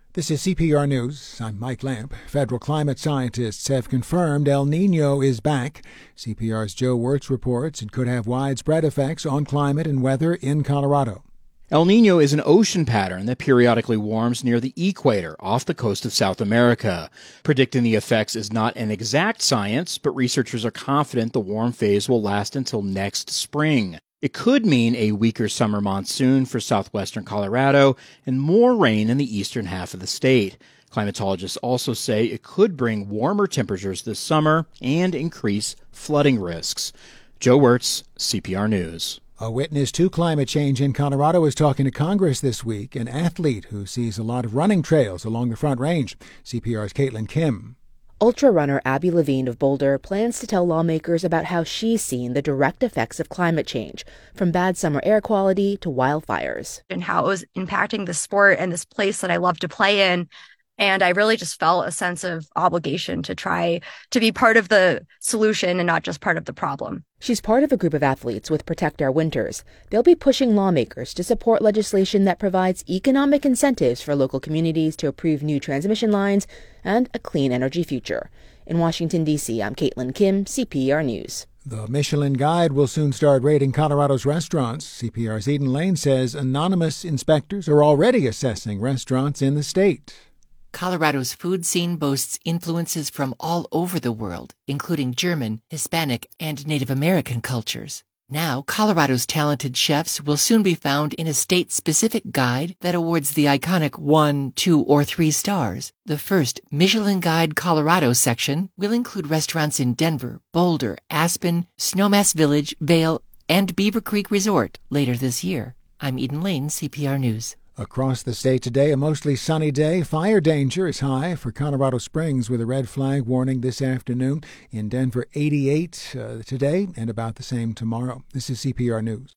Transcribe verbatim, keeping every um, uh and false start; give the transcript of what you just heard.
This is C P R News. I'm Mike Lamp. Federal climate scientists have confirmed El Niño is back. C P R's Joe Wirtz reports it could have widespread effects on climate and weather in Colorado. El Niño is an ocean pattern that periodically warms near the equator off the coast of South America. Predicting the effects is not an exact science, but researchers are confident the warm phase will last until next spring. It could mean a weaker summer monsoon for southwestern Colorado and more rain in the eastern half of the state. Climatologists also say it could bring warmer temperatures this summer and increase flooding risks. Joe Wirtz, C P R News. A witness to climate change in Colorado is talking to Congress this week, an athlete who sees a lot of running trails along the Front Range. C P R's Caitlin Kim. Ultra runner Abby Levine of Boulder plans to tell lawmakers about how she's seen the direct effects of climate change, from bad summer air quality to wildfires. And how it was impacting the sport and this place that I love to play in. And I really just felt a sense of obligation to try to be part of the solution and not just part of the problem. She's part of a group of athletes with Protect Our Winters. They'll be pushing lawmakers to support legislation that provides economic incentives for local communities to approve new transmission lines and a clean energy future. In Washington, D C, I'm Caitlin Kim, C P R News. The Michelin Guide will soon start rating Colorado's restaurants. C P R's Eden Lane says anonymous inspectors are already assessing restaurants in the state. Colorado's food scene boasts influences from all over the world, including German, Hispanic, and Native American cultures. Now, Colorado's talented chefs will soon be found in a state-specific guide that awards the iconic one, two, or three stars. The first Michelin Guide Colorado section will include restaurants in Denver, Boulder, Aspen, Snowmass Village, Vail, and Beaver Creek Resort later this year. I'm Eden Lane, C P R News. Across the state today, a mostly sunny day. Fire danger is high for Colorado Springs with a red flag warning this afternoon. In Denver, eighty-eight uh, today and about the same tomorrow. This is C P R News.